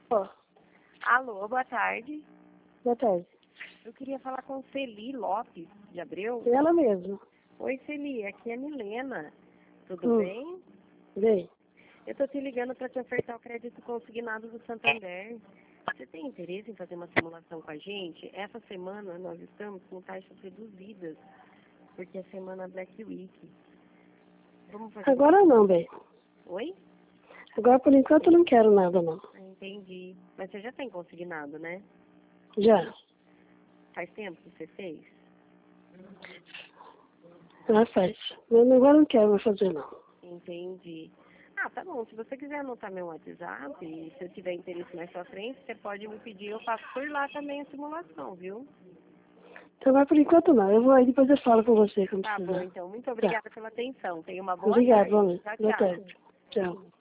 Ó, Alô, boa tarde. boa tarde. Eu queria falar com Celi Lopes, de Abreu. Ela mesma. Oi, Celi, aqui é a Milena. Tudo bem? Vem. Eu tô te ligando para te ofertar o crédito consignado do Santander. Você tem interesse em fazer uma simulação com a gente? Essa semana nós estamos com taxas reduzidas, porque é semana Black Week. Vamos fazer... Agora não, bem. Oi? Agora, por enquanto, eu não quero nada, não. Ah, entendi. Mas você já tem consignado, né? Já. Faz tempo que você fez? Ela faz. Mas agora eu não quero mais fazer, não. Entendi. Ah, tá bom. Se você quiser anotar meu WhatsApp, e se eu tiver interesse mais pra frente, você pode me pedir, eu faço por lá também a simulação, viu? Então, agora, por enquanto, não. Eu vou aí, depois eu falo com você quando Tá precisar. bom, então. Muito obrigada pela atenção. Tenha uma boa Obrigado, tarde. bom. Tchau, Boa tchau. tarde. Tchau.